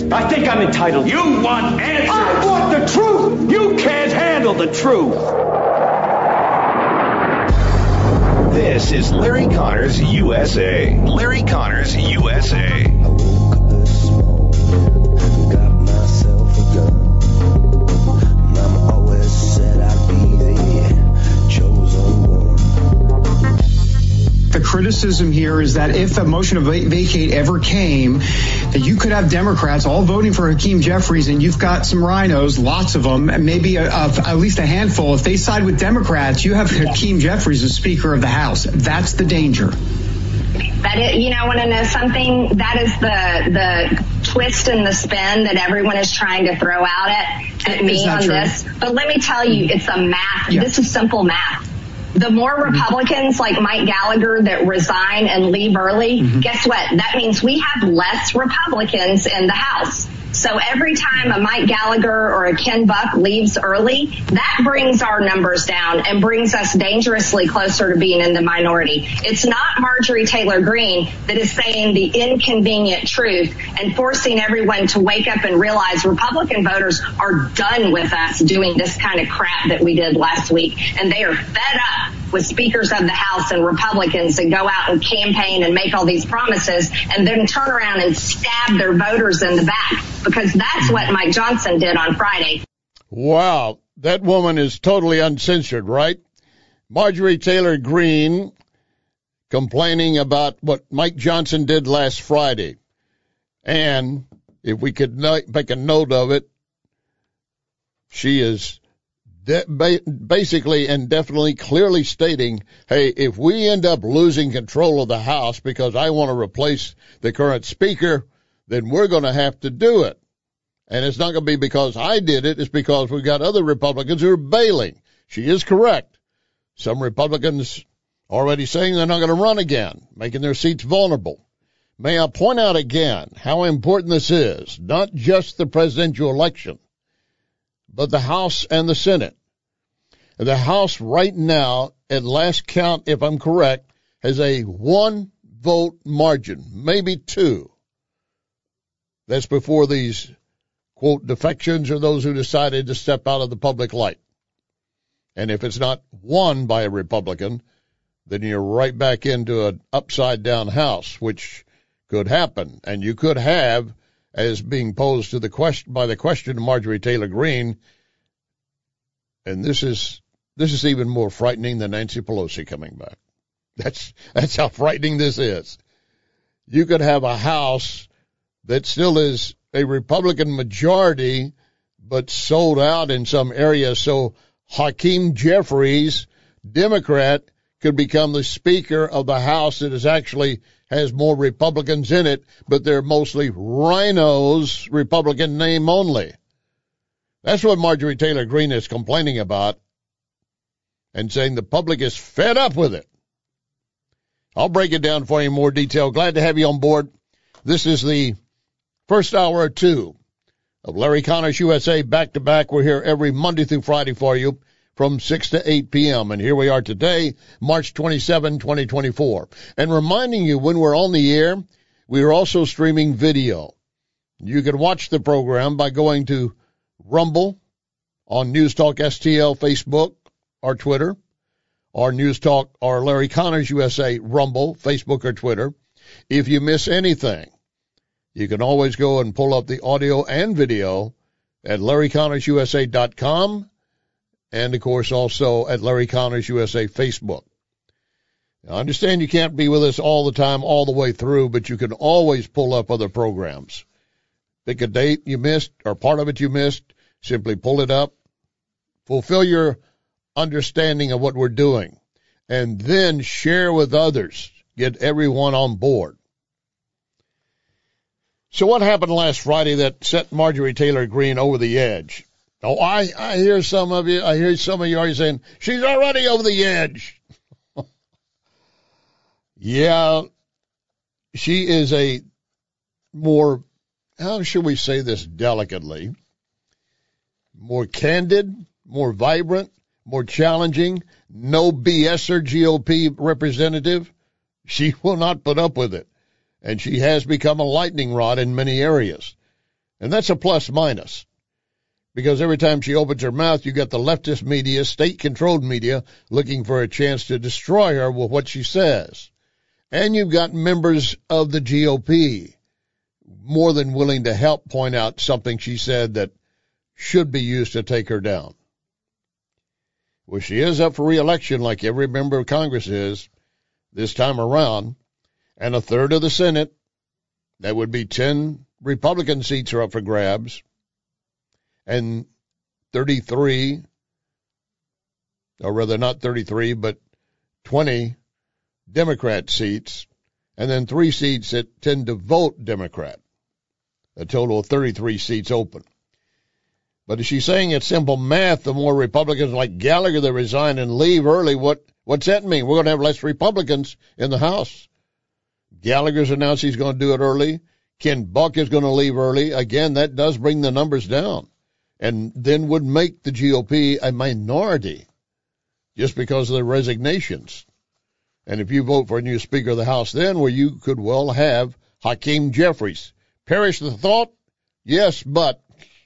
I think I'm entitled. You want answers. I want the truth. You can't handle the truth. This is Larry Connors USA. Larry Connors USA. I woke up this morning, got myself a gun. Mama always said I'd be the chosen one. The criticism here is that if a motion to vacate ever came, that you could have Democrats all voting for Hakeem Jeffries, and you've got some rhinos, lots of them, and maybe at least a handful. If they side with Democrats, you have Hakeem Jeffries as Speaker of the House. That's the danger. Want to know something? That is the twist and the spin that everyone is trying to throw out at me on this. But let me tell you, it's a math. Yeah. This is simple math. The more Republicans like Mike Gallagher that resign and leave early, guess what? That means we have less Republicans in the House. So every time a Mike Gallagher or a Ken Buck leaves early, that brings our numbers down and brings us dangerously closer to being in the minority. It's not Marjorie Taylor Greene that is saying the inconvenient truth and forcing everyone to wake up and realize Republican voters are done with us doing this kind of crap that we did last week. And they are fed up with speakers of the House and Republicans that go out and campaign and make all these promises and then turn around and stab their voters in the back, because that's what Mike Johnson did on Friday. Wow, that woman is totally uncensored, right? Marjorie Taylor Greene complaining about what Mike Johnson did last Friday. And if we could make a note of it, she is basically and definitely clearly stating, hey, if we end up losing control of the House because I want to replace the current speaker, then we're going to have to do it. And it's not going to be because I did it. It's because we've got other Republicans who are bailing. She is correct. Some Republicans already saying they're not going to run again, making their seats vulnerable. May I point out again how important this is, not just the presidential election, but the House and the Senate. The House right now, at last count, if I'm correct, has a 1-vote margin, maybe 2. That's before these, quote, defections or those who decided to step out of the public light. And if it's not won by a Republican, then you're right back into an upside-down House, which could happen. And you could have, as being posed to the question by the question of Marjorie Taylor Greene, and this is even more frightening than Nancy Pelosi coming back. That's how frightening this is. You could have a House that still is a Republican majority, but sold out in some areas. So Hakeem Jeffries, Democrat, could become the Speaker of the House that is actually has more Republicans in it, but they're mostly rhinos, Republican name only. That's what Marjorie Taylor Greene is complaining about and saying the public is fed up with it. I'll break it down for you in more detail. Glad to have you on board. This is the first hour or two of Larry Connors USA back-to-back. We're here every Monday through Friday for you from 6 to 8 p.m. And here we are today, March 27, 2024. And reminding you, when we're on the air, we are also streaming video. You can watch the program by going to Rumble on News Talk STL, Facebook, or Twitter, or News Talk or Larry Connors USA, Rumble, Facebook, or Twitter. If you miss anything, you can always go and pull up the audio and video at LarryConnorsUSA.com and, of course, also at Larry Connors USA Facebook. Now, I understand you can't be with us all the time, all the way through, but you can always pull up other programs. Pick a date you missed or part of it you missed, simply pull it up, fulfill your understanding of what we're doing, and then share with others. Get everyone on board. So what happened last Friday that set Marjorie Taylor Greene over the edge? Oh, I hear some of you already saying, she's already over the edge. Yeah, she is a more, how should we say this delicately, more candid, more vibrant, more challenging, no BSer GOP representative. She will not put up with it. And she has become a lightning rod in many areas. And that's a plus minus. Because every time she opens her mouth, you got the leftist media, state-controlled media, looking for a chance to destroy her with what she says. And you've got members of the GOP more than willing to help point out something she said that should be used to take her down. Well, she is up for re-election like every member of Congress is this time around, and a third of the Senate, that would be 10 Republican seats, are up for grabs, and 33, or rather not 33, but 20 Democrat seats, and then 3 seats that tend to vote Democrat. A total of 33 seats open. But is she saying it's simple math? The more Republicans like Gallagher that resign and leave early, what's that mean? We're going to have less Republicans in the House. Gallagher's announced he's going to do it early. Ken Buck is going to leave early. Again, that does bring the numbers down, and then would make the GOP a minority just because of the resignations. And if you vote for a new Speaker of the House then, well, you could well have Hakeem Jeffries. Perish the thought? Yes, but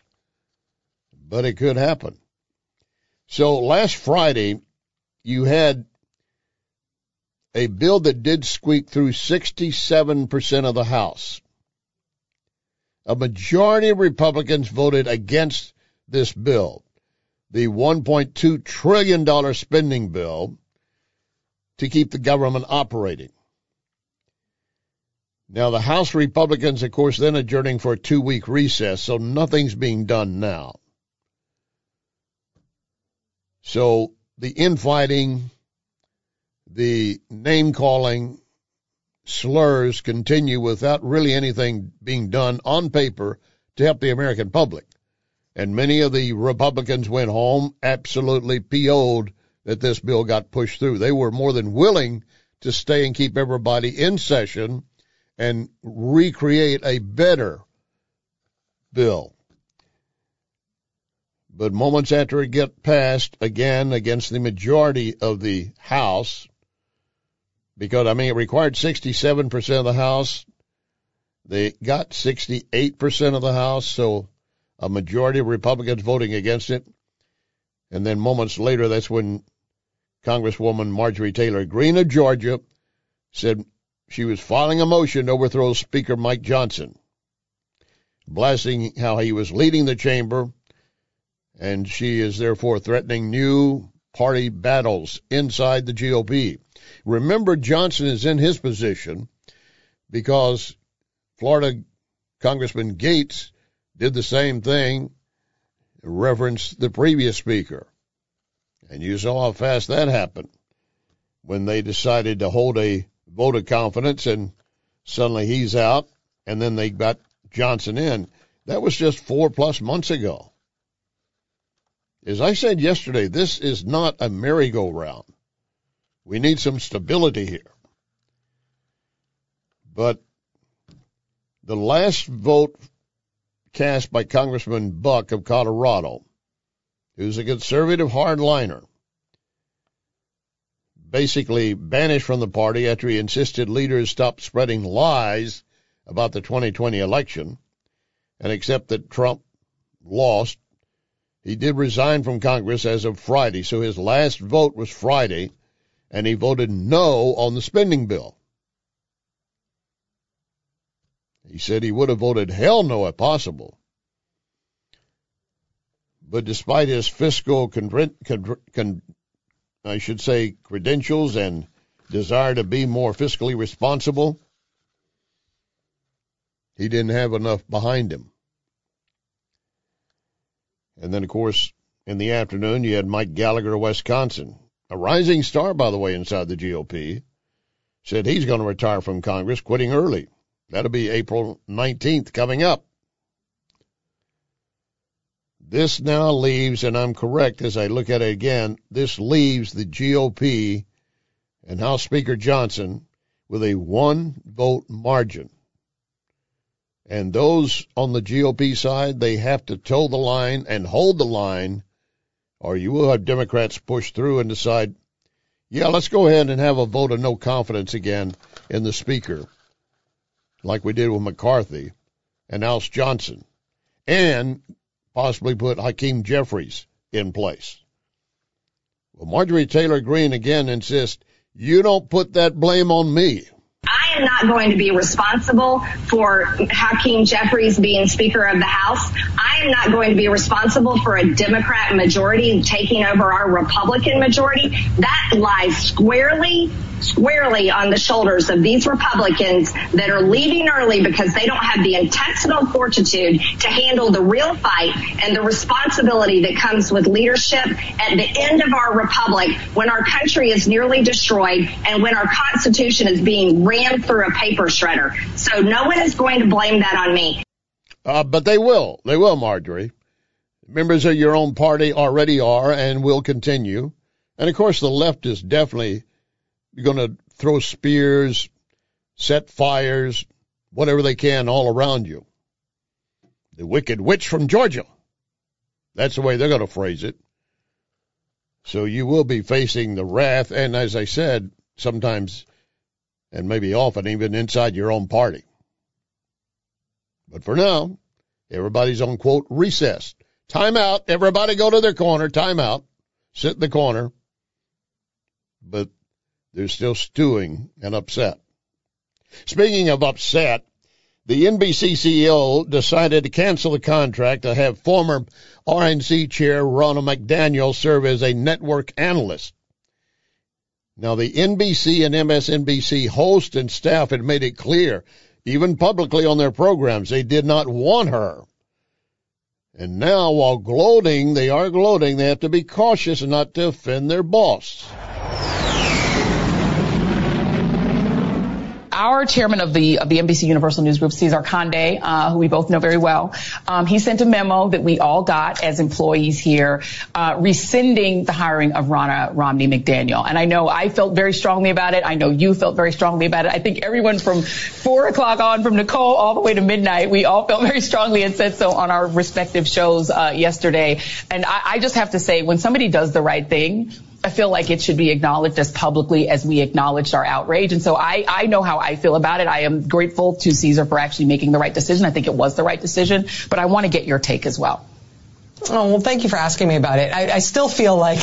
it could happen. So last Friday, you had a bill that did squeak through 67% of the House. A majority of Republicans voted against this bill, the $1.2 trillion spending bill to keep the government operating. Now, the House Republicans, of course, then adjourning for a 2-week recess, so nothing's being done now. So the infighting, the name-calling, slurs continue without really anything being done on paper to help the American public. And many of the Republicans went home absolutely PO'd that this bill got pushed through. They were more than willing to stay and keep everybody in session and recreate a better bill. But moments after it got passed, again, against the majority of the House, because, it required 67% of the House. They got 68% of the House, so a majority of Republicans voting against it. And then moments later, that's when Congresswoman Marjorie Taylor Greene of Georgia said she was filing a motion to overthrow Speaker Mike Johnson, blasting how he was leading the chamber, and she is therefore threatening new party battles inside the GOP. Remember, Johnson is in his position because Florida Congressman Gates did the same thing, referenced the previous speaker. And you saw how fast that happened when they decided to hold a vote of confidence, and suddenly he's out, and then they got Johnson in. That was just 4+ months ago. As I said yesterday, this is not a merry-go-round. We need some stability here. But the last vote cast by Congressman Buck of Colorado, who's a conservative hardliner, basically banished from the party after he insisted leaders stop spreading lies about the 2020 election and accept that Trump lost. He did resign from Congress as of Friday, so his last vote was Friday, and he voted no on the spending bill. He said he would have voted hell no if possible. But despite his fiscal credentials and desire to be more fiscally responsible, he didn't have enough behind him. And then, of course, in the afternoon, you had Mike Gallagher of Wisconsin, a rising star, by the way, inside the GOP, said he's going to retire from Congress, quitting early. That'll be April 19th coming up. This now leaves, and I'm correct as I look at it again, this leaves the GOP and House Speaker Johnson with a 1-vote margin. And those on the GOP side, they have to toe the line and hold the line, or you will have Democrats push through and decide, yeah, let's go ahead and have a vote of no confidence again in the Speaker, like we did with McCarthy and oust Johnson. and possibly put Hakeem Jeffries in place. Well, Marjorie Taylor Greene again insists, you don't put that blame on me. I am not going to be responsible for Hakeem Jeffries being Speaker of the House. I am not going to be responsible for a Democrat majority taking over our Republican majority. That lies squarely on the shoulders of these Republicans that are leaving early because they don't have the intestinal fortitude to handle the real fight and the responsibility that comes with leadership at the end of our republic when our country is nearly destroyed and when our Constitution is being ran through a paper shredder. So no one is going to blame that on me. But they will. They will, Marjorie. Members of your own party already are and will continue. And, of course, the left is definitely going to throw spears, set fires, whatever they can all around you. The wicked witch from Georgia. That's the way they're going to phrase it. So you will be facing the wrath and, as I said, sometimes and maybe often even inside your own party. But for now, everybody's on, quote, recess. Time out. Everybody go to their corner. Time out. Sit in the corner. But they're still stewing and upset. Speaking of upset, the NBC CEO decided to cancel the contract to have former RNC chair Ronna McDaniel serve as a network analyst. Now, the NBC and MSNBC host and staff had made it clear, even publicly on their programs, they did not want her. And now, while gloating, they have to be cautious not to offend their boss. Our chairman of the NBC Universal News Group, Cesar Conde, who we both know very well, he sent a memo that we all got as employees here, rescinding the hiring of Ronna Romney McDaniel. And I know I felt very strongly about it. I know you felt very strongly about it. I think everyone from 4 o'clock on, from Nicole all the way to midnight, we all felt very strongly and said so on our respective shows yesterday. And I just have to say, when somebody does the right thing, I feel like it should be acknowledged as publicly as we acknowledged our outrage. And so I know how I feel about it. I am grateful to Cesar for actually making the right decision. I think it was the right decision, but I want to get your take as well. Oh, well, thank you for asking me about it. I still feel like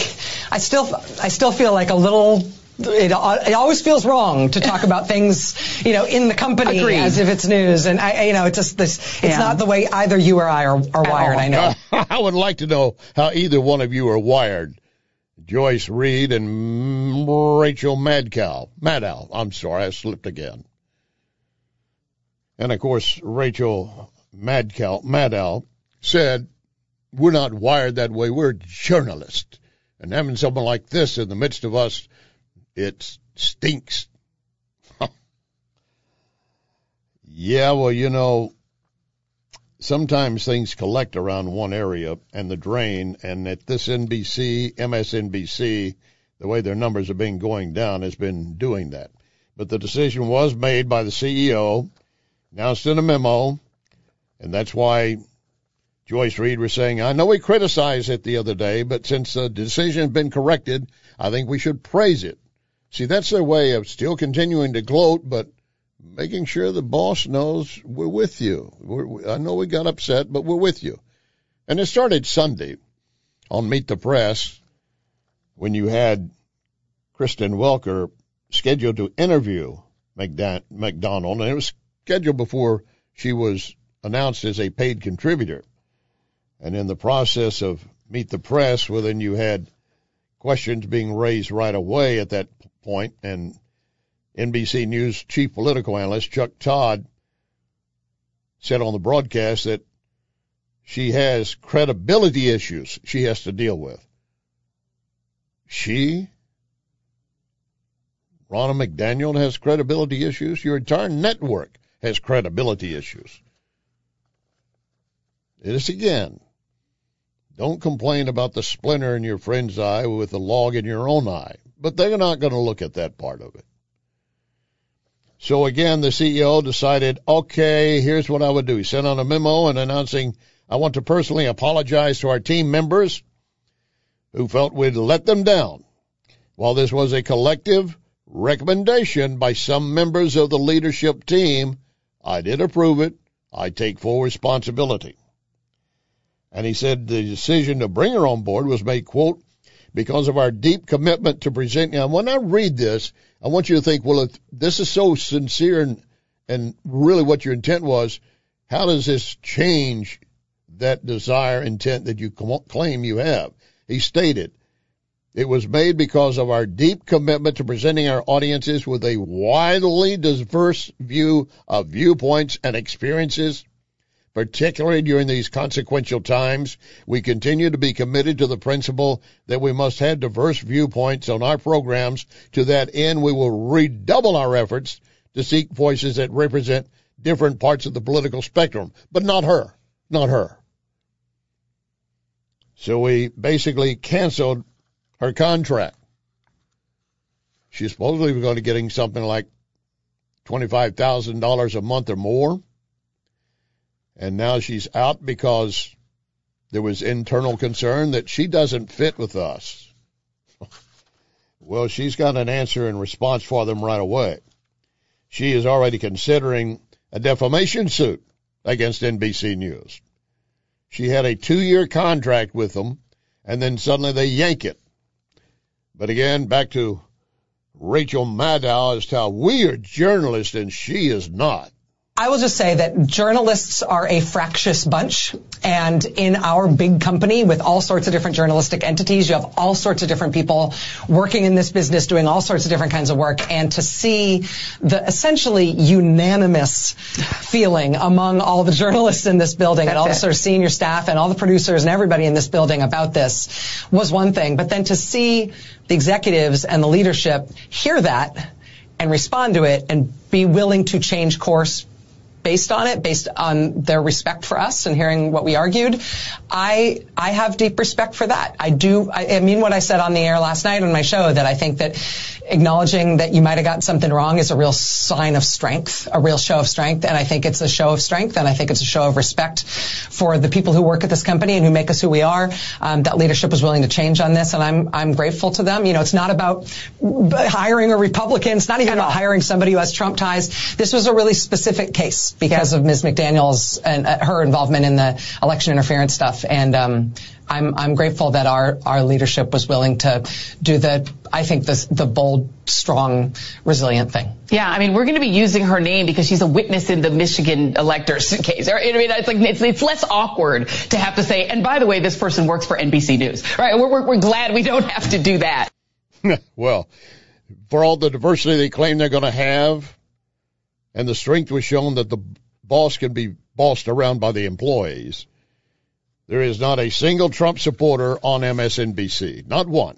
a little. It always feels wrong to talk about things, in the company Agreed. As if it's news. And it's just this, it's not the way either you or I are wired. I know. I would like to know how either one of you are wired. Joyce Reid and Rachel Maddow. I'm sorry, I slipped again. And, of course, Rachel Maddow said, we're not wired that way. We're journalists. And having someone like this in the midst of us, it stinks. Yeah, well, sometimes things collect around one area and the drain, and at this NBC, MSNBC, the way their numbers have been going down has been doing that. But the decision was made by the CEO, announced in a memo, and that's why Joyce Reid was saying, I know we criticized it the other day, but since the decision has been corrected, I think we should praise it. See, that's their way of still continuing to gloat, but making sure the boss knows we're with you. I know we got upset, but we're with you. And it started Sunday on Meet the Press when you had Kristen Welker scheduled to interview McDonald, and it was scheduled before she was announced as a paid contributor. And in the process of Meet the Press, well, then you had questions being raised right away at that point, and NBC News chief political analyst Chuck Todd said on the broadcast that she has credibility issues she has to deal with. Ronna McDaniel has credibility issues. Your entire network has credibility issues. It is again. Don't complain about the splinter in your friend's eye with the log in your own eye. But they're not going to look at that part of it. So again, the CEO decided, okay, here's what I would do. He sent out a memo and announcing, I want to personally apologize to our team members who felt we'd let them down. While this was a collective recommendation by some members of the leadership team, I did approve it. I take full responsibility. And he said the decision to bring her on board was made, quote, because of our deep commitment to presenting. Now, when I read this, I want you to think, well, if this is so sincere and really what your intent was, how does this change that desire, intent that you claim you have? He stated, it was made because of our deep commitment to presenting our audiences with a widely diverse view of viewpoints and experiences. Particularly during these consequential times, we continue to be committed to the principle that we must have diverse viewpoints on our programs. To that end, we will redouble our efforts to seek voices that represent different parts of the political spectrum. But not her. Not her. So we basically canceled her contract. She supposedly was going to be getting something like $25,000 a month or more. And now she's out because there was internal concern that she doesn't fit with us. Well, she's got an answer and response for them right away. She is already considering a defamation suit against NBC News. She had a 2-year contract with them, and then suddenly they yank it. But again, back to Rachel Maddow as to how we are journalists and she is not. I will just say that journalists are a fractious bunch, and in our big company with all sorts of different journalistic entities, you have all sorts of different people working in this business, doing all sorts of different kinds of work, and to see the essentially unanimous feeling among all the journalists in this building and all the sort of senior staff and all the producers and everybody in this building about this was one thing, but then to see the executives and the leadership hear that and respond to it and be willing to change course based on it, based on their respect for us and hearing what we argued, I have deep respect for that. I mean what I said on the air last night on my show, that I think that acknowledging that you might have gotten something wrong is a real sign of strength, a real show of strength, and I think it's a show of strength, and I think it's a show of respect for the people who work at this company and who make us who we are. That leadership was willing to change on this, and I'm grateful to them. You know, it's not about hiring a Republican. It's not even about hiring somebody who has Trump ties. This was a really specific case because of Ms. McDaniel's and her involvement in the election interference stuff. And I'm grateful that our leadership was willing to do the bold, strong, resilient thing. Yeah, I mean, we're going to be using her name because she's a witness in the Michigan electors case. I mean, it's less awkward to have to say, and by the way, this person works for NBC News. Right? We're glad we don't have to do that. Well, for all the diversity they claim they're going to have, and the strength was shown that the boss can be bossed around by the employees, there is not a single Trump supporter on MSNBC. Not one.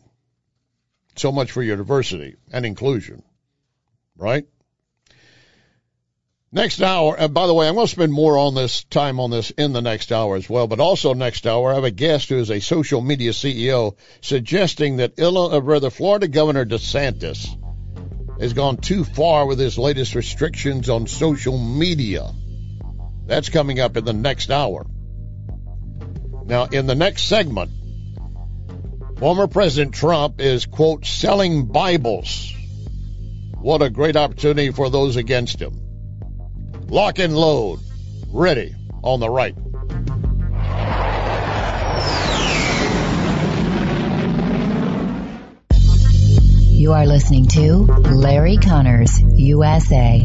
So much for your diversity and inclusion. Right? Next hour, and by the way, I'm going to spend more on this time on this in the next hour as well, but also next hour I have a guest who is a social media CEO suggesting that Florida Governor DeSantis has gone too far with his latest restrictions on social media. That's coming up in the next hour. Now, in the next segment, former President Trump is, quote, selling Bibles. What a great opportunity for those against him. Lock and load. Ready on the right. You are listening to Larry Connors, USA.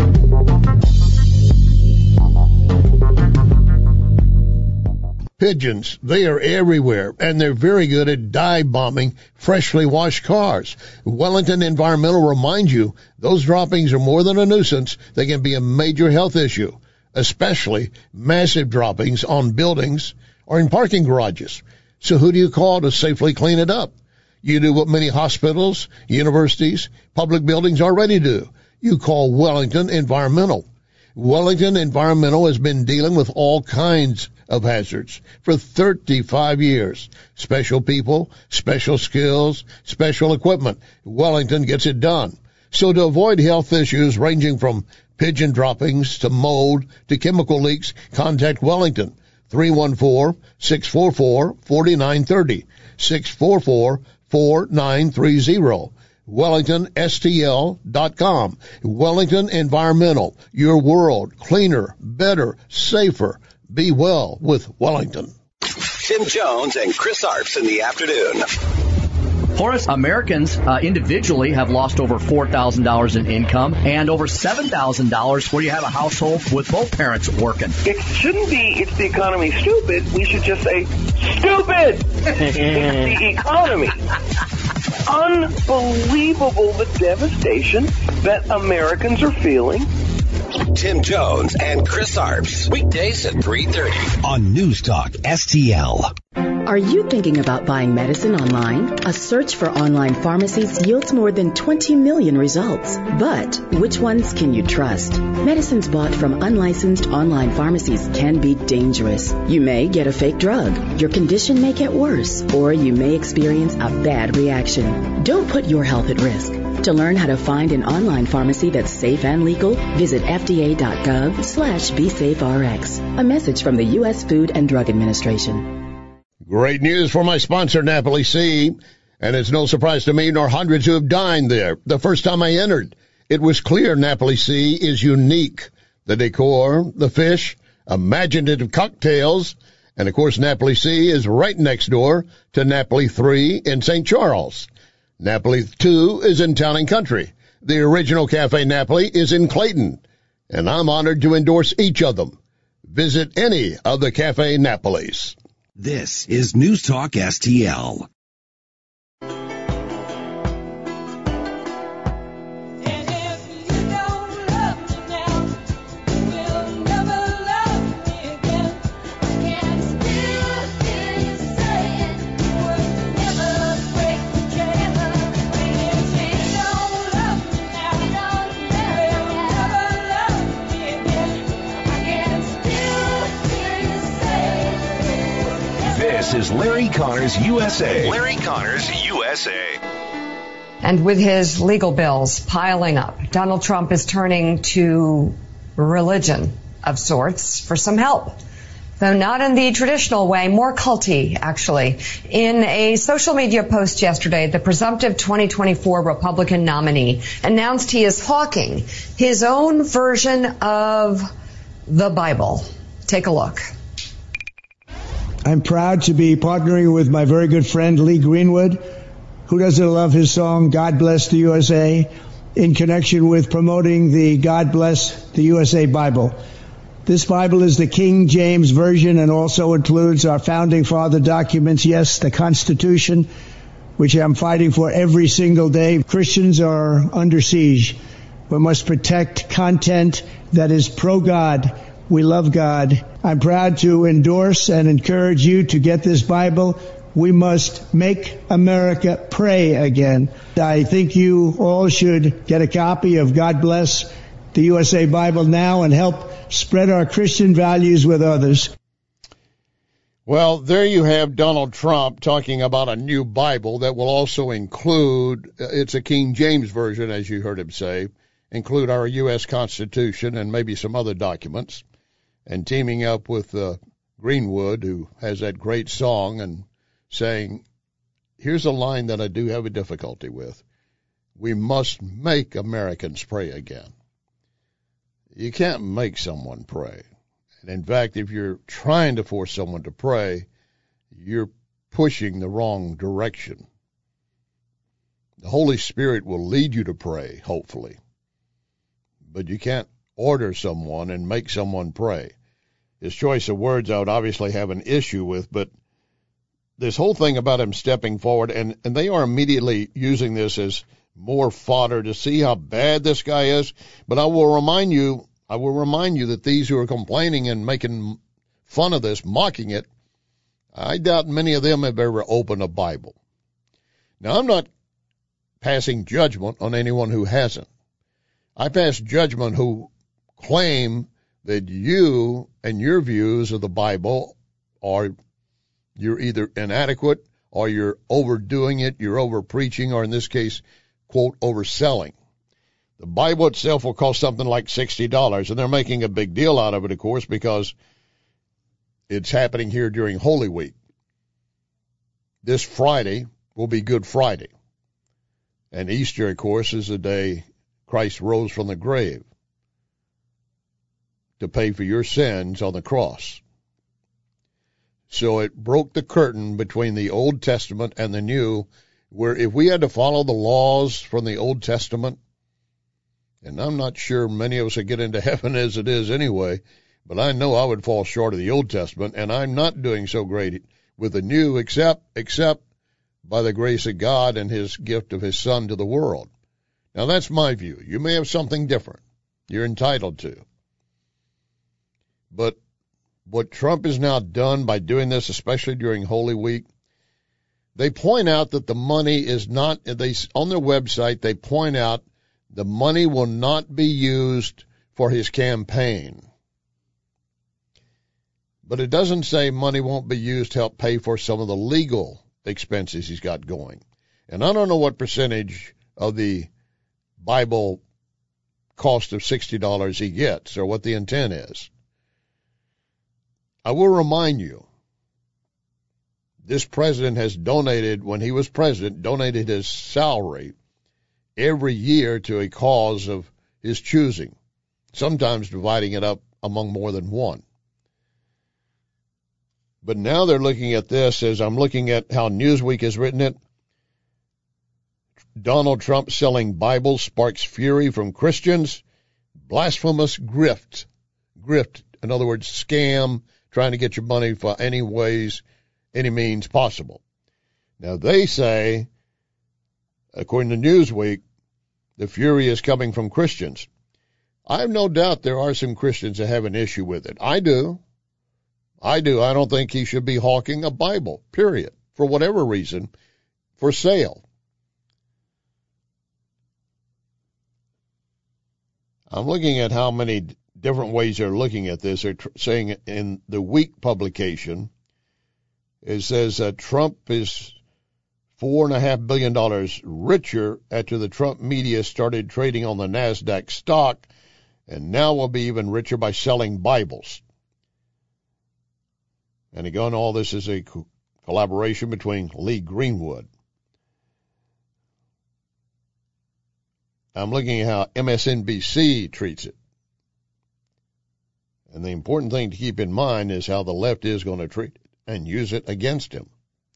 Pigeons, they are everywhere, and they're very good at dive bombing freshly washed cars. Wellington Environmental reminds you those droppings are more than a nuisance. They can be a major health issue, especially massive droppings on buildings or in parking garages. So who do you call to safely clean it up? You do what many hospitals, universities, public buildings already do. You call Wellington Environmental. Wellington Environmental has been dealing with all kinds of hazards for 35 years. Special people, special skills, special equipment. Wellington gets it done. So to avoid health issues ranging from pigeon droppings to mold to chemical leaks, contact Wellington. 314-644-4930. 644-4930. WellingtonSTL.com. Wellington Environmental. Your world cleaner, better, safer. Be well with Wellington. Tim Jones and Chris Arps in the afternoon. Horace, Americans individually have lost over $4,000 in income and over $7,000 where you have a household with both parents working. It shouldn't be, it's the economy stupid. We should just say, stupid! It's the economy. Unbelievable the devastation that Americans are feeling. Tim Jones and Chris Arps. Weekdays at 3:30 on News Talk STL. Are you thinking about buying medicine online? A search for online pharmacies yields more than 20 million results. But which ones can you trust? Medicines bought from unlicensed online pharmacies can be dangerous. You may get a fake drug, your condition may get worse, or you may experience a bad reaction. Don't put your health at risk. To learn how to find an online pharmacy that's safe and legal, visit fda.gov/BeSafeRx. A message from the U.S. Food and Drug Administration. Great news for my sponsor, Napoli Sea. And it's no surprise to me nor hundreds who have dined there. The first time I entered, it was clear Napoli Sea is unique. The decor, the fish, imaginative cocktails, and of course Napoli Sea is right next door to Napoli 3 in St. Charles. Napoli 2 is in Town and Country. The original Cafe Napoli is in Clayton, and I'm honored to endorse each of them. Visit any of the Cafe Napolis. This is News Talk STL. This is Larry Connors USA. Larry Connors USA. And with his legal bills piling up, Donald Trump is turning to religion of sorts for some help. Though not in the traditional way, more culty, actually. In a social media post yesterday, the presumptive 2024 Republican nominee announced he is hawking his own version of the Bible. Take a look. I'm proud to be partnering with my very good friend Lee Greenwood, who doesn't love his song, God Bless the USA, in connection with promoting the God Bless the USA Bible. This Bible is the King James Version and also includes our founding father documents, yes, the Constitution, which I'm fighting for every single day. Christians are under siege. We must protect content that is pro-God. We love God. I'm proud to endorse and encourage you to get this Bible. We must make America pray again. I think you all should get a copy of God Bless the USA Bible now and help spread our Christian values with others. Well, there you have Donald Trump talking about a new Bible that will also include, it's a King James Version, as you heard him say, include our U.S. Constitution and maybe some other documents. And teaming up with Greenwood, who has that great song, and saying, here's a line that I do have a difficulty with. We must make Americans pray again. You can't make someone pray. And in fact, if you're trying to force someone to pray, you're pushing the wrong direction. The Holy Spirit will lead you to pray, hopefully. But you can't order someone and make someone pray. His choice of words I would obviously have an issue with, but this whole thing about him stepping forward, and they are immediately using this as more fodder to see how bad this guy is. But I will remind you that these who are complaining and making fun of this, mocking it, I doubt many of them have ever opened a Bible. Now, I'm not passing judgment on anyone who hasn't. I pass judgment who claim that you and your views of the Bible are, you're either inadequate or you're overdoing it, you're over-preaching, or in this case, quote, overselling. The Bible itself will cost something like $60, and they're making a big deal out of it, of course, because it's happening here during Holy Week. This Friday will be Good Friday. And Easter, of course, is the day Christ rose from the grave to pay for your sins on the cross. So it broke the curtain between the Old Testament and the New, where if we had to follow the laws from the Old Testament, and I'm not sure many of us would get into heaven as it is anyway, but I know I would fall short of the Old Testament, and I'm not doing so great with the New except by the grace of God and his gift of his Son to the world. Now, that's my view. You may have something different. You're entitled to. But what Trump has now done by doing this, especially during Holy Week, they point out that the money is not, on their website, they point out the money will not be used for his campaign. But it doesn't say money won't be used to help pay for some of the legal expenses he's got going. And I don't know what percentage of the Bible cost of $60 he gets or what the intent is. I will remind you, this president has donated, when he was president, donated his salary every year to a cause of his choosing, sometimes dividing it up among more than one. But now they're looking at this as I'm looking at how Newsweek has written it. Donald Trump selling Bibles sparks fury from Christians. Blasphemous grift. Grift, in other words, scam, trying to get your money for any ways, any means possible. Now they say, according to Newsweek, the fury is coming from Christians. I have no doubt there are some Christians that have an issue with it. I do. I don't think he should be hawking a Bible, period, for whatever reason, for sale. I'm looking at how many different ways they're looking at this. They're saying in the Week publication, it says that Trump is $4.5 billion richer after the Trump media started trading on the NASDAQ stock, and now will be even richer by selling Bibles. And again, all this is a collaboration between Lee Greenwood. I'm looking at how MSNBC treats it. And the important thing to keep in mind is how the left is going to treat it and use it against him.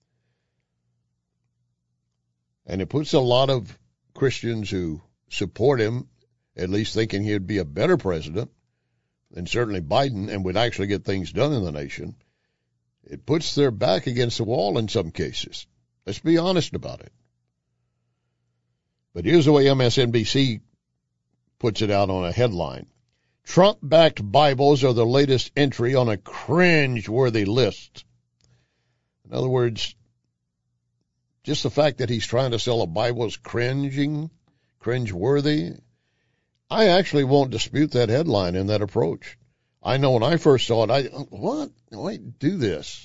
And it puts a lot of Christians who support him, at least thinking he'd be a better president than certainly Biden and would actually get things done in the nation. It puts their back against the wall in some cases. Let's be honest about it. But here's the way MSNBC puts it out on a headline. Trump-backed Bibles are the latest entry on a cringe-worthy list. In other words, just the fact that he's trying to sell a Bible is cringe-worthy. I actually won't dispute that headline and that approach. I know when I first saw it, why do this?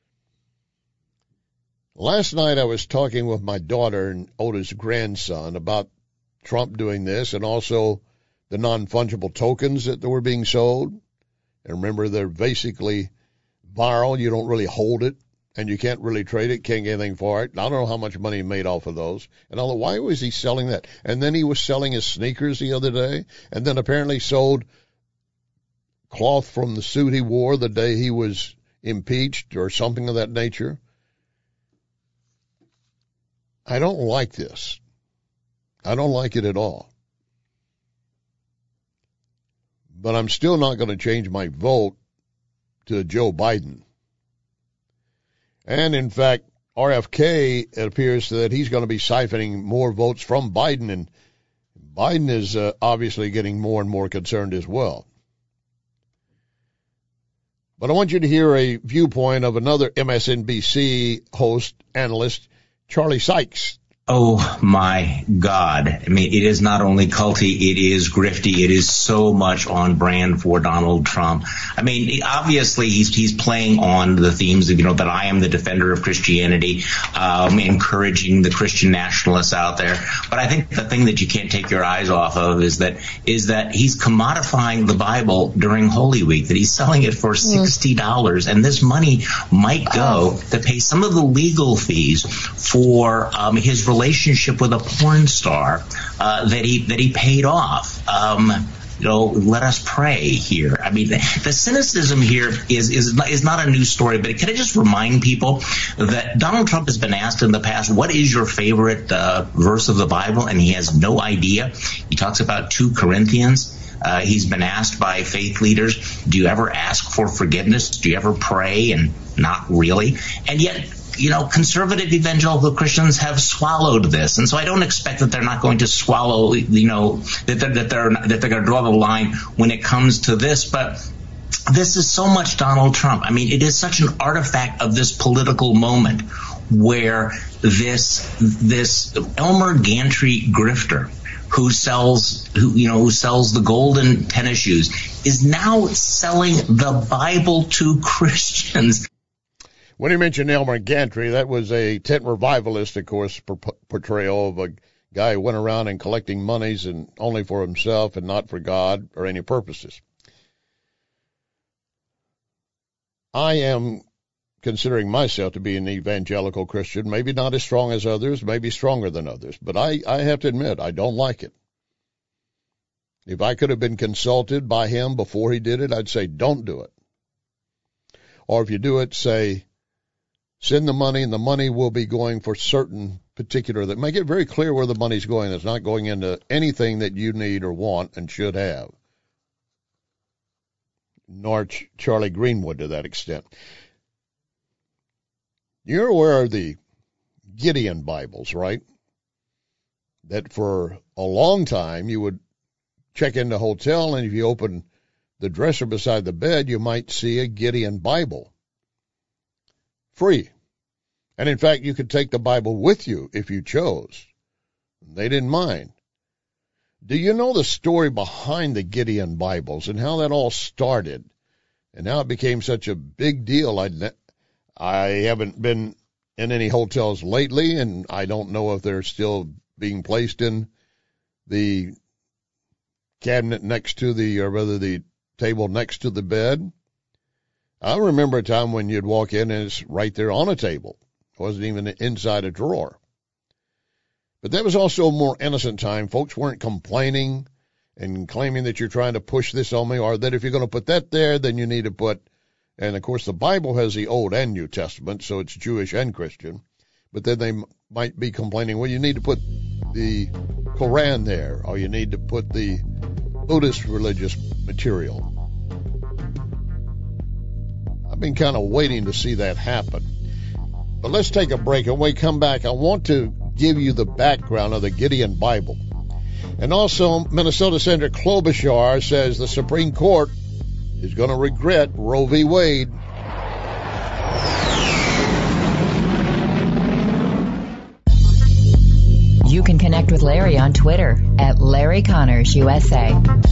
Last night I was talking with my daughter and oldest grandson about Trump doing this and also the non-fungible tokens that were being sold. And remember, they're basically viral. You don't really hold it, and you can't really trade it, can't get anything for it. I don't know how much money he made off of those. And I thought, why was he selling that? And then he was selling his sneakers the other day, and then apparently sold cloth from the suit he wore the day he was impeached or something of that nature. I don't like this. I don't like it at all. But I'm still not going to change my vote to Joe Biden. And in fact, RFK, it appears that he's going to be siphoning more votes from Biden, and Biden is obviously getting more and more concerned as well. But I want you to hear a viewpoint of another MSNBC host, analyst, Charlie Sykes. Oh, my God. I mean, it is not only culty, it is grifty. It is so much on brand for Donald Trump. I mean, obviously, he's playing on the themes of, that I am the defender of Christianity, encouraging the Christian nationalists out there. But I think the thing that you can't take your eyes off of is that he's commodifying the Bible during Holy Week, that he's selling it for $60. And this money might go to pay some of the legal fees for his relationship with a porn star that he paid off. let us pray here. I mean, the cynicism here is not a new story, but can I just remind people that Donald Trump has been asked in the past, what is your favorite verse of the Bible? And he has no idea. He talks about 2 Corinthians. He's been asked by faith leaders, do you ever ask for forgiveness? Do you ever pray? And not really. And yet, conservative evangelical Christians have swallowed this. And so I don't expect that they're not going to swallow, that they're going to draw the line when it comes to this. But this is so much Donald Trump. I mean, it is such an artifact of this political moment where this Elmer Gantry grifter who sells the golden tennis shoes is now selling the Bible to Christians. When you mentioned Elmer Gantry, that was a tent revivalist, of course, portrayal of a guy who went around and collecting monies and only for himself and not for God or any purposes. I am considering myself to be an evangelical Christian, maybe not as strong as others, maybe stronger than others, but I have to admit, I don't like it. If I could have been consulted by him before he did it, I'd say, don't do it. Or if you do it, say, send the money, and the money will be going for certain particular, that make it very clear where the money's going. It's not going into anything that you need or want and should have. Nor Charlie Greenwood to that extent. You're aware of the Gideon Bibles, right? That for a long time you would check in the hotel, and if you open the dresser beside the bed, you might see a Gideon Bible. Free. And in fact, you could take the Bible with you if you chose. They didn't mind. Do you know the story behind the Gideon Bibles and how that all started and how it became such a big deal? I haven't been in any hotels lately, and I don't know if they're still being placed in the cabinet next to the table next to the bed. I remember a time when you'd walk in and it's right there on a table. It wasn't even inside a drawer. But that was also a more innocent time. Folks weren't complaining and claiming that you're trying to push this on me, or that if you're going to put that there, then you need to put, and of course the Bible has the Old and New Testament, so it's Jewish and Christian. But then they might be complaining, well, you need to put the Quran there, or you need to put the Buddhist religious material. I've been kind of waiting to see that happen. But let's take a break, and when we come back, I want to give you the background of the Gideon Bible. And also, Minnesota Senator Klobuchar says the Supreme Court is going to regret Roe v. Wade. You can connect with Larry on Twitter at Larry Connors USA.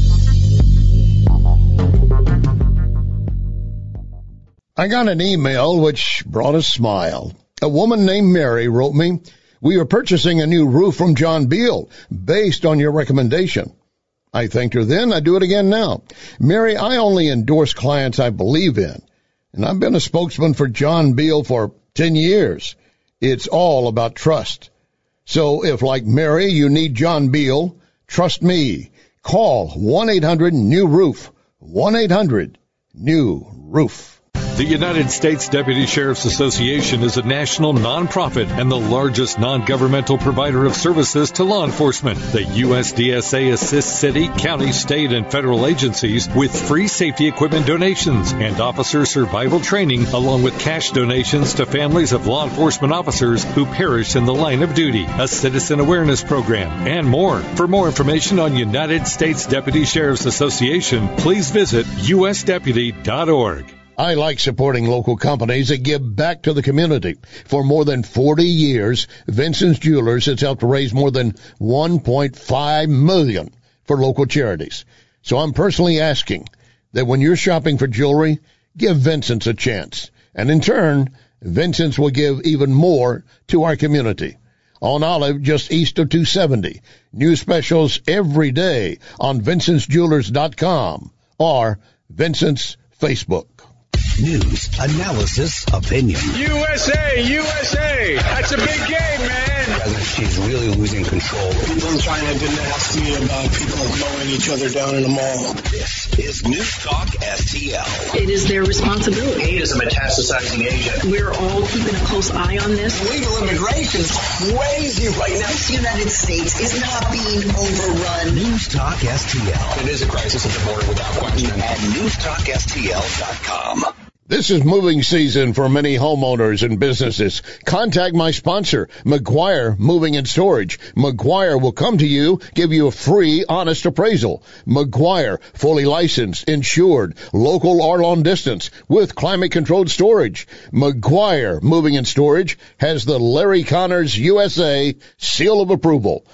I got an email which brought a smile. A woman named Mary wrote me, "We are purchasing a new roof from John Beal based on your recommendation." I thanked her then. I do it again now. Mary, I only endorse clients I believe in, and I've been a spokesman for John Beal for 10 years. It's all about trust. So if, like Mary, you need John Beal, trust me. Call 1-800-NEW-ROOF. 1-800-NEW-ROOF. The United States Deputy Sheriff's Association is a national nonprofit and the largest non-governmental provider of services to law enforcement. The USDSA assists city, county, state, and federal agencies with free safety equipment donations and officer survival training, along with cash donations to families of law enforcement officers who perish in the line of duty, a citizen awareness program, and more. For more information on United States Deputy Sheriff's Association, please visit usdeputy.org. I like supporting local companies that give back to the community. For more than 40 years, Vincent's Jewelers has helped raise more than $1.5 million for local charities. So I'm personally asking that when you're shopping for jewelry, give Vincent's a chance. And in turn, Vincent's will give even more to our community. On Olive, just east of 270. New specials every day on VincentsJewelers.com or Vincent's Facebook. News, analysis, opinion. USA! USA! That's a big game, man! president, she's really losing control. People in China didn't ask me about people mowing each other down in a mall. This is News Talk STL. It is their responsibility. Hate is a metastasizing agent. We're all keeping a close eye on this. Illegal immigration is crazy right now. This United States is not being overrun. News Talk STL. It is a crisis at the border without question. At newstalkstl.com. This is moving season for many homeowners and businesses. Contact my sponsor, McGuire Moving and Storage. McGuire will come to you, give you a free, honest appraisal. McGuire, fully licensed, insured, local or long distance, with climate-controlled storage. McGuire Moving and Storage has the Larry Connors USA seal of approval.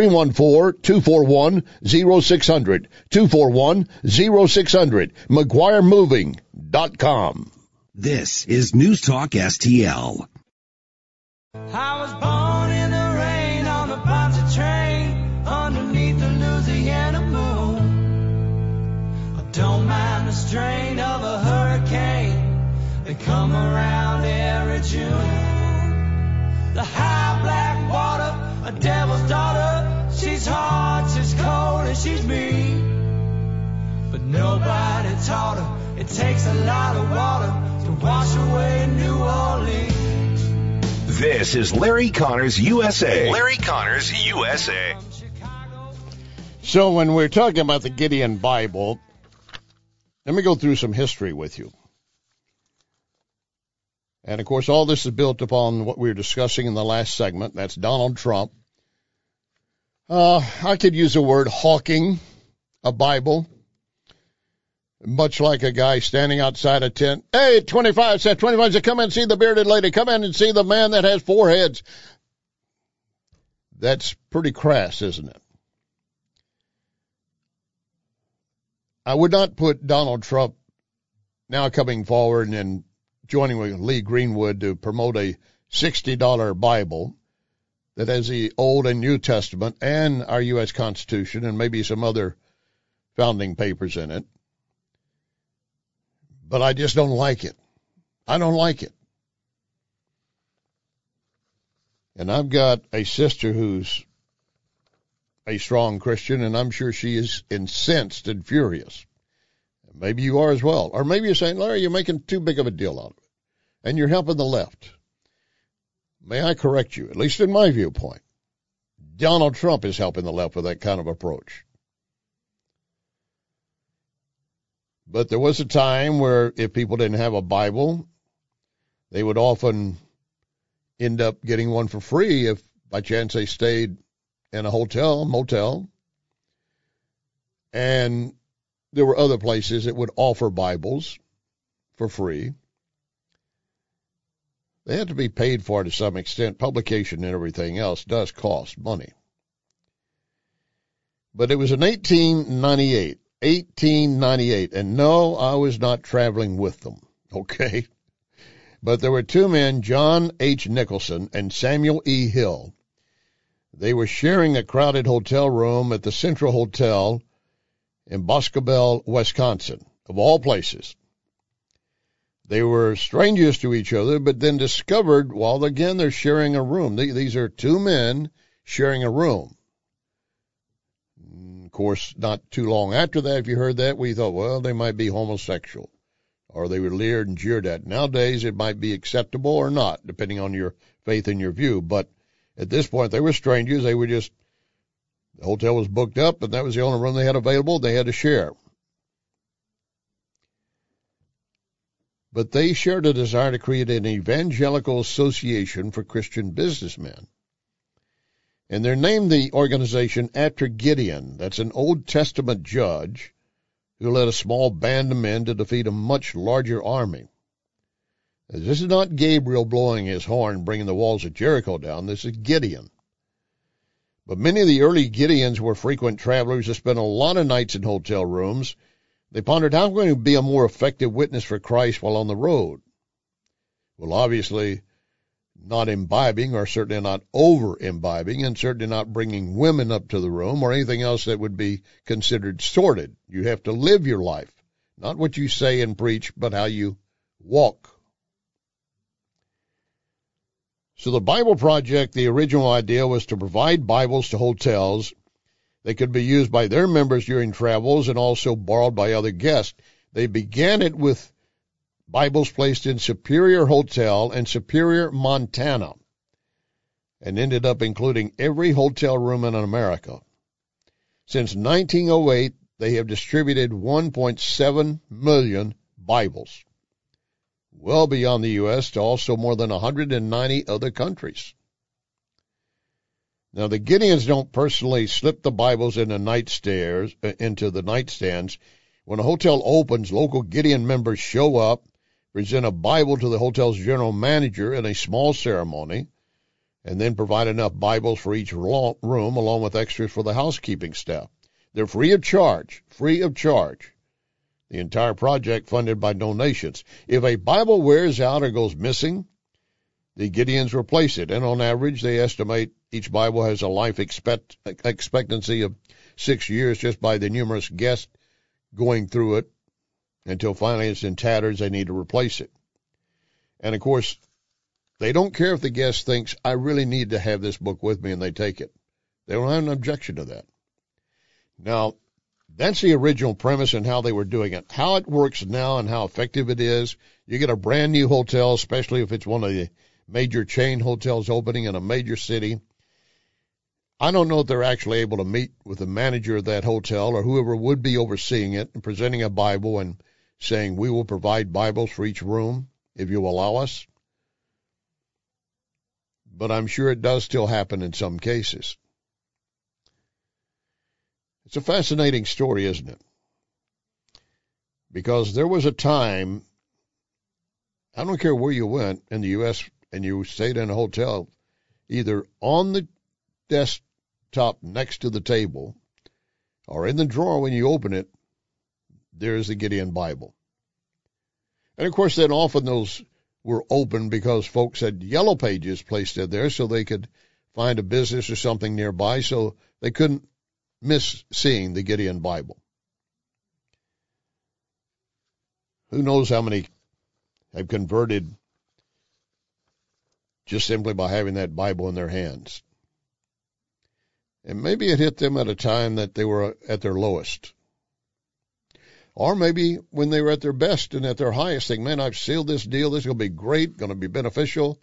314-241-0600. 241-0600. McGuireMoving.com. This is News Talk STL. I was born in the rain on the Ponce train underneath the Louisiana moon. I don't mind the strain of a hurricane. They come around every June. The high black water, a devil's daughter. She's hot, she's cold, and she's mean. But nobody taught her it takes a lot of water to wash away New Orleans. This is Larry Connors USA. Larry Connors USA. So when we're talking about the Gideon Bible, let me go through some history with you. And, of course, all this is built upon what we were discussing in the last segment. That's Donald Trump. I could use the word hawking a Bible, much like a guy standing outside a tent. Hey, 25 cents, 25 cents, come in and see the bearded lady. Come in and see the man that has 4 heads. That's pretty crass, isn't it? I would not put Donald Trump now coming forward and joining with Lee Greenwood to promote a $60 Bible that has the Old and New Testament and our U.S. Constitution and maybe some other founding papers in it. But I just don't like it. I don't like it. And I've got a sister who's a strong Christian, and I'm sure she is incensed and furious. Maybe you are as well. Or maybe you're saying, Larry, you're making too big of a deal out of it, and you're helping the left. May I correct you, at least in my viewpoint? Donald Trump is helping the left with that kind of approach. But there was a time where if people didn't have a Bible, they would often end up getting one for free if by chance they stayed in a hotel, motel. And there were other places that would offer Bibles for free. They had to be paid for to some extent. Publication and everything else does cost money. But it was in 1898, and no, I was not traveling with them, okay? But there were 2 men, John H. Nicholson and Samuel E. Hill. They were sharing a crowded hotel room at the Central Hotel in Boscobel, Wisconsin, of all places. They were strangers to each other, but then discovered, while again they're sharing a room. These are 2 men sharing a room. Of course, not too long after that, if you heard that, we thought, well, they might be homosexual, or they were leered and jeered at. Nowadays, it might be acceptable or not, depending on your faith and your view. But at this point, they were strangers. They were just, the hotel was booked up, and that was the only room they had available. They had to share. But they shared a desire to create an evangelical association for Christian businessmen. And they're named the organization after Gideon. That's an Old Testament judge who led a small band of men to defeat a much larger army. This is not Gabriel blowing his horn, bringing the walls of Jericho down. This is Gideon. But many of the early Gideons were frequent travelers that spent a lot of nights in hotel rooms. They pondered, how can we be a more effective witness for Christ while on the road? Well, obviously, not imbibing, or certainly not over-imbibing, and certainly not bringing women up to the room or anything else that would be considered sordid. You have to live your life, not what you say and preach, but how you walk. So the Bible Project, the original idea was to provide Bibles to hotels. They could be used by their members during travels and also borrowed by other guests. They began it with Bibles placed in Superior Hotel in Superior, Montana, and ended up including every hotel room in America. Since 1908, they have distributed 1.7 million Bibles, well beyond the U.S. to also more than 190 other countries. Now, the Gideons don't personally slip the Bibles into the nightstands. When a hotel opens, local Gideon members show up, present a Bible to the hotel's general manager in a small ceremony, and then provide enough Bibles for each room, along with extras for the housekeeping staff. They're free of charge. The entire project funded by donations. If a Bible wears out or goes missing, the Gideons replace it, and on average, they estimate each Bible has a life expectancy of 6 years just by the numerous guests going through it until finally it's in tatters. They need to replace it. And, of course, they don't care if the guest thinks, I really need to have this book with me, and they take it. They don't have an objection to that. Now, that's the original premise and how they were doing it. How it works now and how effective it is, you get a brand new hotel, especially if it's one of the major chain hotels opening in a major city. I don't know if they're actually able to meet with the manager of that hotel or whoever would be overseeing it and presenting a Bible and saying, we will provide Bibles for each room if you allow us. But I'm sure it does still happen in some cases. It's a fascinating story, isn't it? Because there was a time, I don't care where you went in the U.S. and you stayed in a hotel, either on the desktop next to the table or in the drawer when you open it, there's the Gideon Bible. And, of course, then often those were open because folks had yellow pages placed in there so they could find a business or something nearby, so they couldn't miss seeing the Gideon Bible. Who knows how many have converted just simply by having that Bible in their hands. And maybe it hit them at a time that they were at their lowest. Or maybe when they were at their best and at their highest, think, man, I've sealed this deal. This is going to be great, going to be beneficial.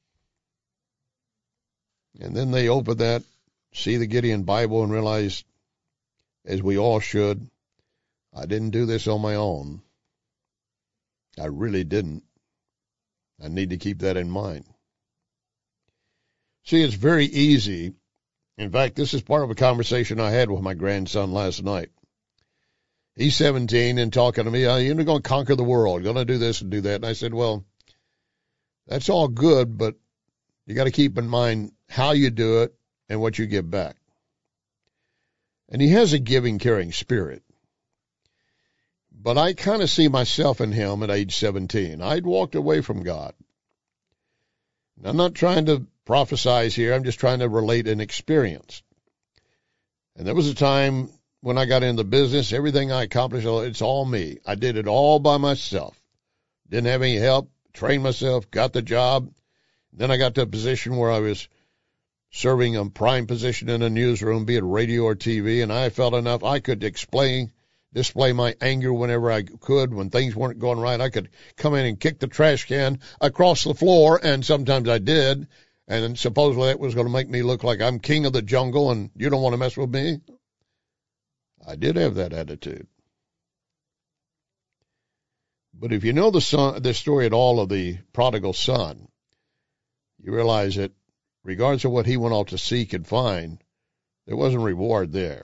And then they open that, see the Gideon Bible, and realize, as we all should, I didn't do this on my own. I really didn't. I need to keep that in mind. See, it's very easy. In fact, this is part of a conversation I had with my grandson last night. He's 17 and talking to me, you're going to conquer the world, going to do this and do that. And I said, well, that's all good, but you got to keep in mind how you do it and what you give back. And he has a giving, caring spirit. But I kind of see myself in him at age 17. I'd walked away from God. And I'm not trying to prophesize here. I'm just trying to relate an experience. And there was a time when I got into business, everything I accomplished, it's all me. I did it all by myself. Didn't have any help, trained myself, got the job. Then I got to a position where I was serving a prime position in a newsroom, be it radio or TV, and I felt enough I could display my anger whenever I could. When things weren't going right, I could come in and kick the trash can across the floor, and sometimes I did, and supposedly that was going to make me look like I'm king of the jungle and you don't want to mess with me. I did have that attitude. But if you know the story at all of the prodigal son, you realize that regardless of what he went out to seek and find, there wasn't reward there.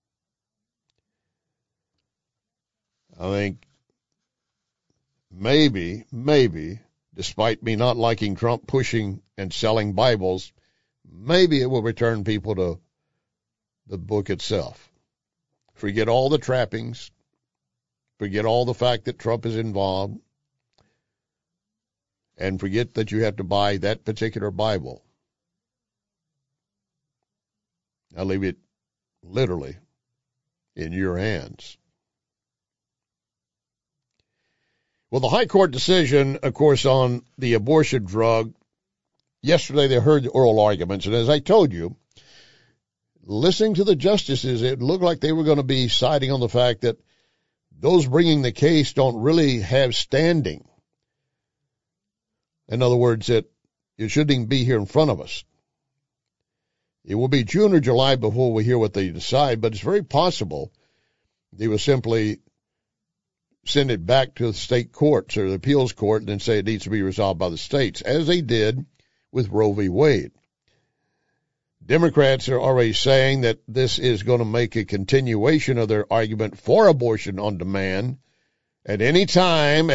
I think maybe, despite me not liking Trump pushing and selling Bibles, maybe it will return people to the book itself. Forget all the trappings. Forget all the fact that Trump is involved. And forget that you have to buy that particular Bible. I'll leave it literally in your hands. Well, the high court decision, of course, on the abortion drug yesterday they heard the oral arguments, and as I told you, listening to the justices, it looked like they were going to be siding on the fact that those bringing the case don't really have standing. In other words, that it shouldn't even be here in front of us. It will be June or July before we hear what they decide, but it's very possible they will simply send it back to the state courts or the appeals court and then say it needs to be resolved by the states, as they did with Roe v. Wade. Democrats are already saying that this is going to make a continuation of their argument for abortion on demand at any time.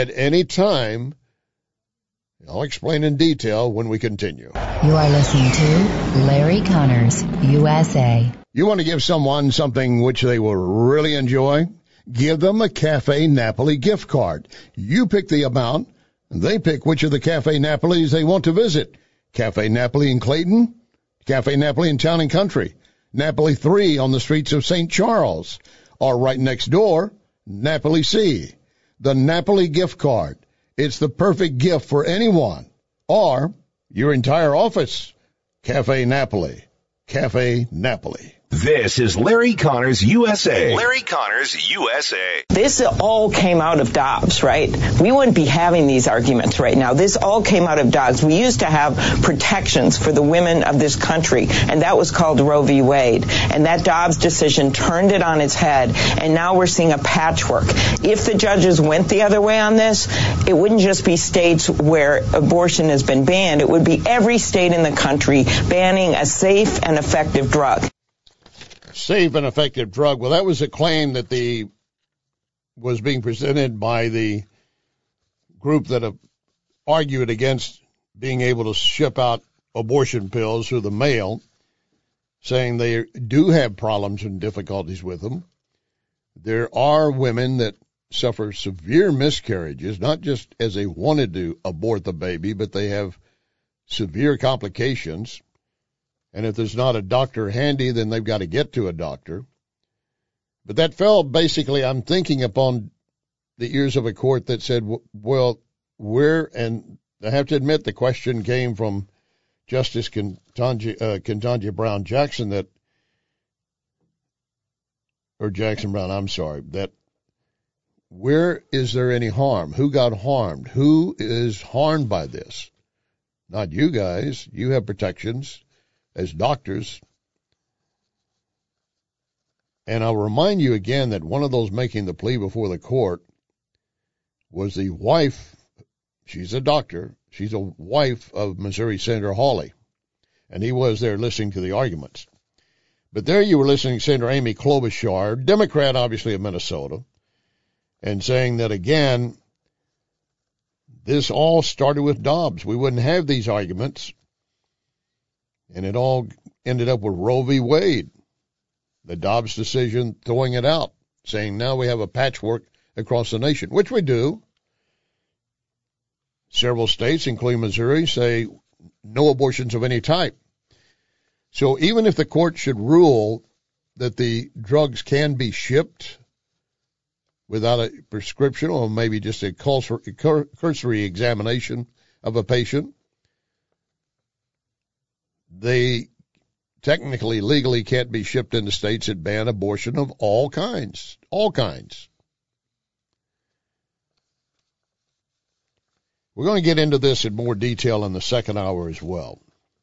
I'll explain in detail when we continue. You are listening to Larry Connors, USA. You want to give someone something which they will really enjoy? Give them a Cafe Napoli gift card. You pick the amount, and they pick which of the Cafe Napolis they want to visit. Cafe Napoli in Clayton, Cafe Napoli in Town and Country, Napoli 3 on the streets of St. Charles, or right next door, Napoli C. The Napoli gift card. It's the perfect gift for anyone, or your entire office. Cafe Napoli. Cafe Napoli. This is Larry Connors, USA. Larry Connors, USA. This all came out of Dobbs, right? We wouldn't be having these arguments right now. This all came out of Dobbs. We used to have protections for the women of this country, and that was called Roe v. Wade. And that Dobbs decision turned it on its head, and now we're seeing a patchwork. If the judges went the other way on this, it wouldn't just be states where abortion has been banned. It would be every state in the country banning a safe and effective drug. Safe and effective drug. Well, that was a claim that was being presented by the group that argued against being able to ship out abortion pills through the mail, saying they do have problems and difficulties with them. There are women that suffer severe miscarriages, not just as they wanted to abort the baby, but they have severe complications. And if there's not a doctor handy, then they've got to get to a doctor. But that fell basically, I'm thinking, upon the ears of a court that said, well, and I have to admit the question came from Justice Ketanji Brown Jackson, that where is there any harm? Who got harmed? Who is harmed by this? Not you guys. You have protections as doctors. And I'll remind you again that one of those making the plea before the court was the wife. She's a doctor. She's a wife of Missouri Senator Hawley. And he was there listening to the arguments. But there you were listening to Senator Amy Klobuchar, Democrat obviously of Minnesota, and saying that, again, this all started with Dobbs. We wouldn't have these arguments. And it all ended up with Roe v. Wade, the Dobbs decision throwing it out, saying now we have a patchwork across the nation, which we do. Several states, including Missouri, say no abortions of any type. So even if the court should rule that the drugs can be shipped without a prescription or maybe just a cursory examination of a patient, they technically, legally can't be shipped into states that ban abortion of all kinds. All kinds. We're going to get into this in more detail in the second hour as well,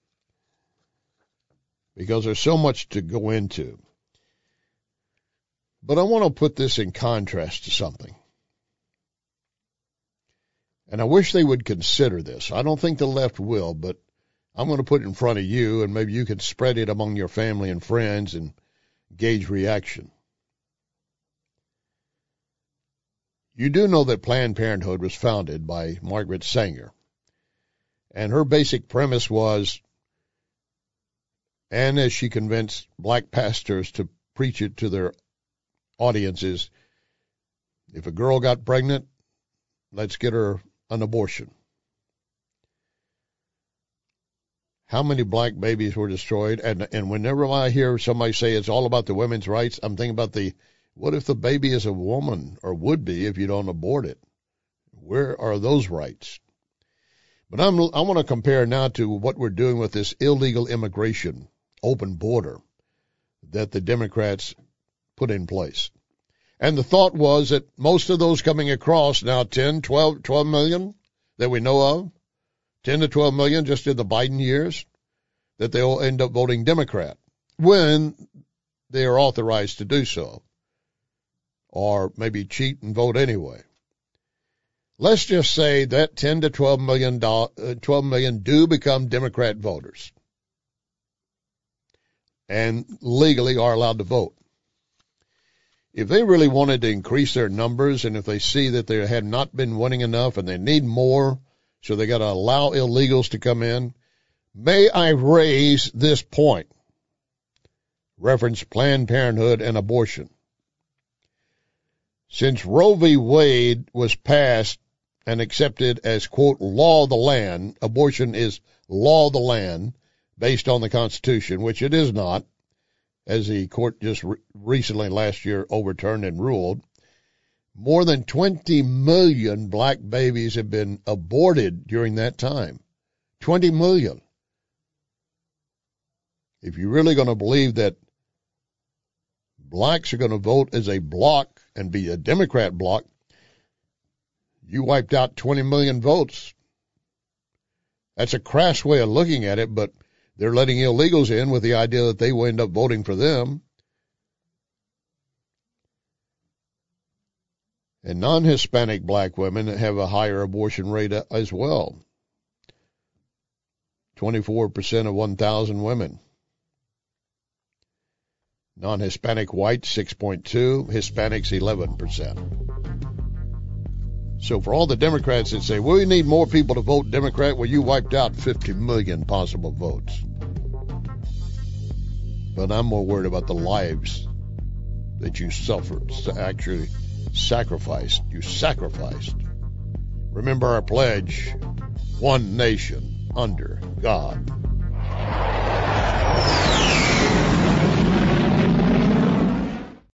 because there's so much to go into. But I want to put this in contrast to something. And I wish they would consider this. I don't think the left will, but I'm going to put it in front of you, and maybe you can spread it among your family and friends and gauge reaction. You do know that Planned Parenthood was founded by Margaret Sanger, and her basic premise was, and as she convinced black pastors to preach it to their audiences, if a girl got pregnant, let's get her an abortion. How many black babies were destroyed? And whenever I hear somebody say it's all about the women's rights, I'm thinking about what if the baby is a woman, or would be if you don't abort it? Where are those rights? But I want to compare now to what we're doing with this illegal immigration, open border, that the Democrats put in place. And the thought was that most of those coming across now 12 million that we know of, 10 to 12 million just in the Biden years, that they'll end up voting Democrat when they are authorized to do so, or maybe cheat and vote anyway. Let's just say that 10 to 12 million do become Democrat voters and legally are allowed to vote. If they really wanted to increase their numbers, and if they see that they have not been winning enough and they need more, so they got to allow illegals to come in, may I raise this point? Reference Planned Parenthood and abortion. Since Roe v. Wade was passed and accepted as, quote, law of the land, abortion is law of the land based on the Constitution, which it is not, as the court just recently last year overturned and ruled. More than 20 million black babies have been aborted during that time. 20 million. If you're really going to believe that blacks are going to vote as a bloc and be a Democrat bloc, you wiped out 20 million votes. That's a crass way of looking at it, but they're letting illegals in with the idea that they will end up voting for them. And non-Hispanic black women have a higher abortion rate as well. 24% of 1,000 women. Non-Hispanic whites, 6.2%. Hispanics, 11%. So for all the Democrats that say, well, we need more people to vote Democrat, well, you wiped out 50 million possible votes. But I'm more worried about the lives that you suffered, actually sacrificed. You sacrificed. Remember our pledge, one nation under God.